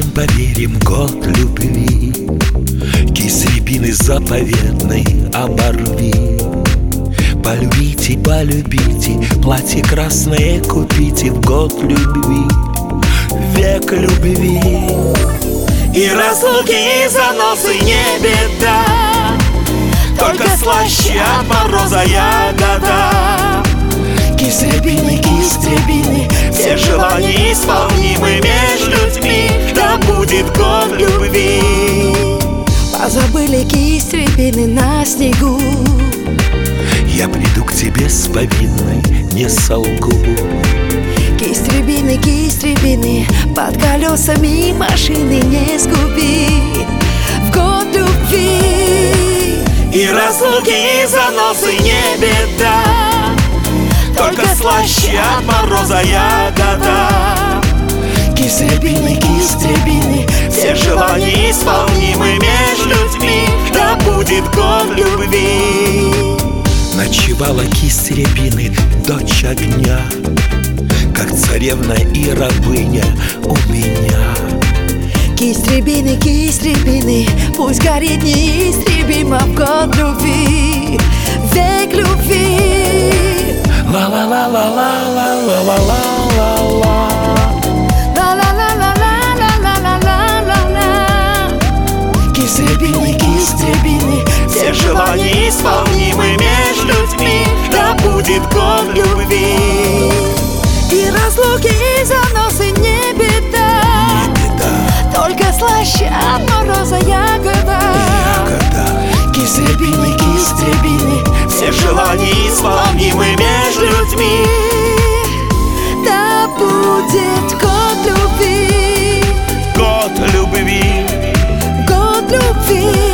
поверим, год любви. Кисть рябины заповедной оборви. Полюбите, полюбите, платье красное купите в год любви, век любви. И разлуки и заносы не беда, только слаще от мороза ягода. Кисть рябины, все желания исполнимы между людьми. Да будет год любви. Позабыли кисть рябины на снегу. Я приду к тебе с повинной, не солгу. Кисть рябины, под колесами машины не сгуби в год любви. И разлуки и заносы не беда, только слаще от мороза ягода. Кисть рябины, все желания исполнимы между людьми. Да будет год любви. Ночевала кисть рябины, дочь огня, как царевна и рабыня у меня. Кисть рябины, пусть горит неистребимо в год любви, век любви. Ла-ла-ла-ла-ла-ла-ла-ла-ла-ла. Кисть рябины, все желания исполнимы между людьми. Да будет год любви. И разлуки и заносы не беда, только слаще от мороза ягода. Кисть рябины, все желания исполнимы между людьми. Да будет год любви, Год любви. год любви.